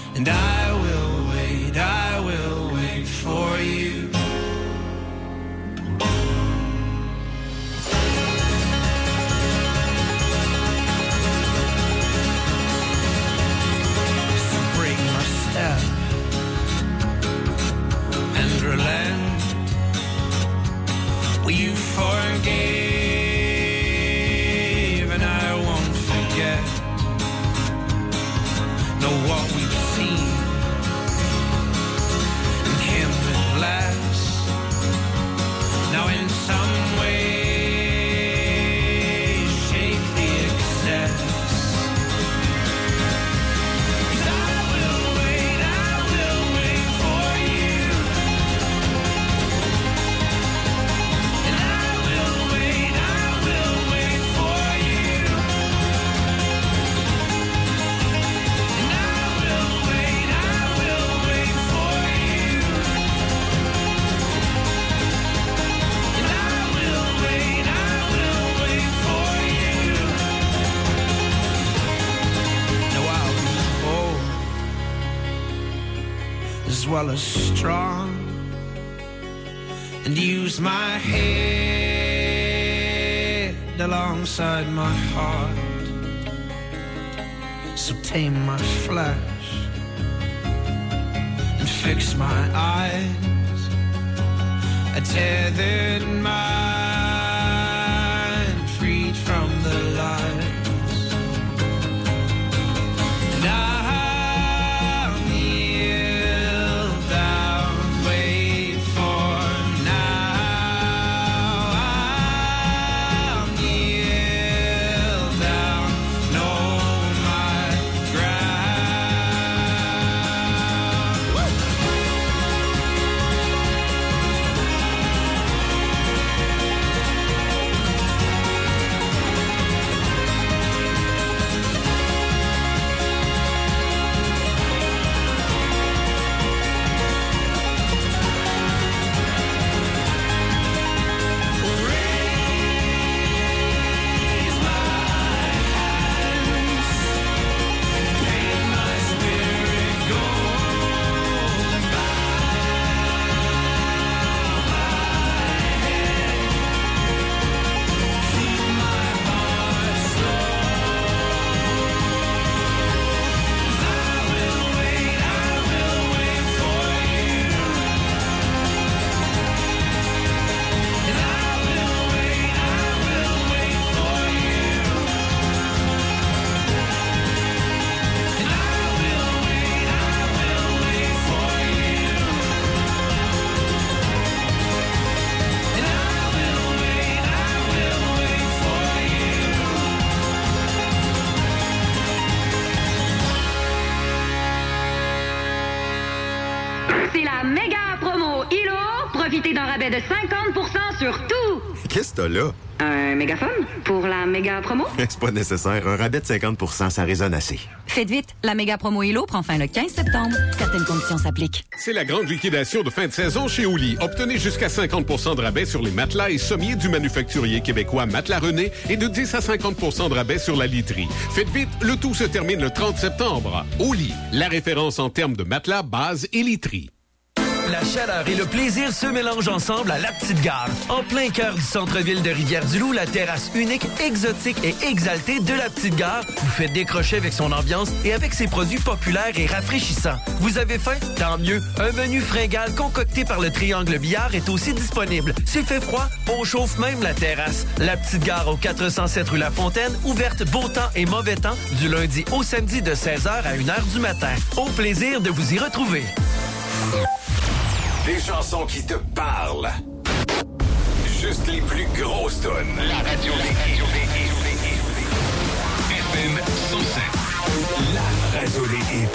And I will wait for you. So break my step and relent. Will you forgive and I won't forget. Know what we've seen and him with less. Now in some way shake the excess. 'Cause I will wait for you. And I will wait for you. And I will wait for you. And I will wait for you. No, I'll be bold as well as strong and use my head alongside my heart. So tame my flesh and fix my eyes. A tethered mind freed from the lies. And I'll kneel down, wait for now. I'll kneel down, know my ground. Raise my hands, paint my spirit gold, and bow my head, keep my heart slow. 'Cause I will wait for you. And I will wait for you. And I will wait for you. And I will wait for you. C'est la méga promo ILO. Profitez d'un rabais de 50% sur tout. Qu'est-ce que t'as là? Un mégaphone pour la méga promo. C'est pas nécessaire. Un rabais de 50%, ça résonne assez. Faites vite, la méga promo ILO prend fin le 15 septembre. Certaines conditions s'appliquent. C'est la grande liquidation de fin de saison chez Oli. Obtenez jusqu'à 50% de rabais sur les matelas et sommiers du manufacturier québécois Matelas René et de 10 à 50% de rabais sur la literie. Faites vite, le tout se termine le 30 septembre. Oli, la référence en termes de matelas, base et literie. La chaleur et le plaisir se mélangent ensemble à La Petite Gare. En plein cœur du centre-ville de Rivière-du-Loup, la terrasse unique, exotique et exaltée de La Petite Gare vous fait décrocher avec son ambiance et avec ses produits populaires et rafraîchissants. Vous avez faim? Tant mieux. Un menu fringale concocté par le Triangle Billard est aussi disponible. S'il fait froid, on chauffe même la terrasse. La Petite Gare au 407 rue La Fontaine, ouverte beau temps et mauvais temps du lundi au samedi de 16h à 1h du matin. Au plaisir de vous y retrouver. Des chansons qui te parlent. Juste les plus grosses tonnes. La radio des FM 107. La radio des hits.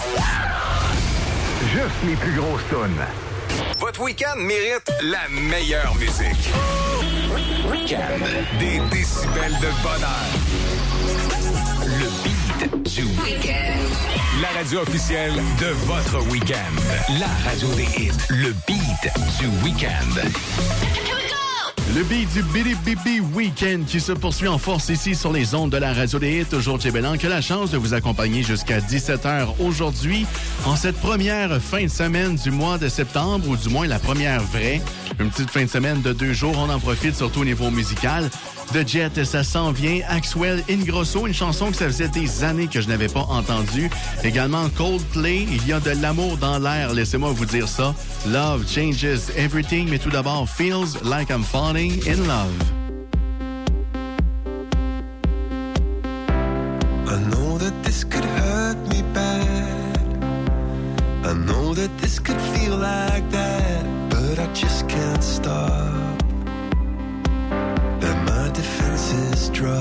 Juste les plus grosses tonnes. Votre week-end mérite la meilleure musique. Week-end. Des décibels de bonheur. Le beat du week-end. La radio officielle de votre week-end. La radio des hits. Le beat du week-end. Here we go! Le beat du Billy Bibi Weekend qui se poursuit en force ici sur les ondes de la radio des hits. Aujourd'hui, Bélan, que la chance de vous accompagner jusqu'à 17h aujourd'hui en cette première fin de semaine du mois de septembre, ou du moins la première vraie. Une petite fin de semaine de 2 jours. On en profite surtout au niveau musical. The Jet, ça s'en vient. Axwell Ingrosso, une chanson que ça faisait des années que je n'avais pas entendue. Également Coldplay, il y a de l'amour dans l'air, laissez-moi vous dire ça. Love changes everything, mais tout d'abord Feels Like I'm Falling in Love. I know that this could hurt me bad. I know that this could feel like that, but I just can't stop. And my defenses drop.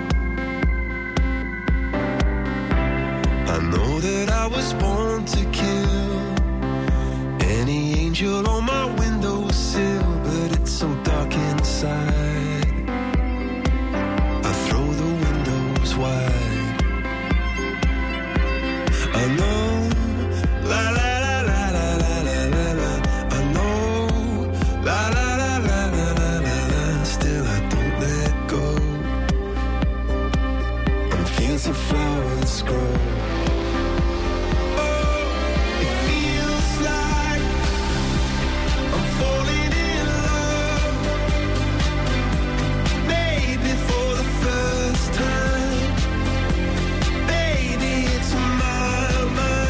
I know that I was born to kill any angel on my windowsill, but it's so dark inside. I throw the windows wide. I know, la la la la la la la la la. I know, la la la la la la la la. Still I don't let go. And fields of flowers grow. Time, baby, it's my mind.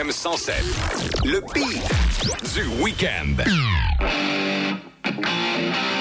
FM 107. Le beat du week-end.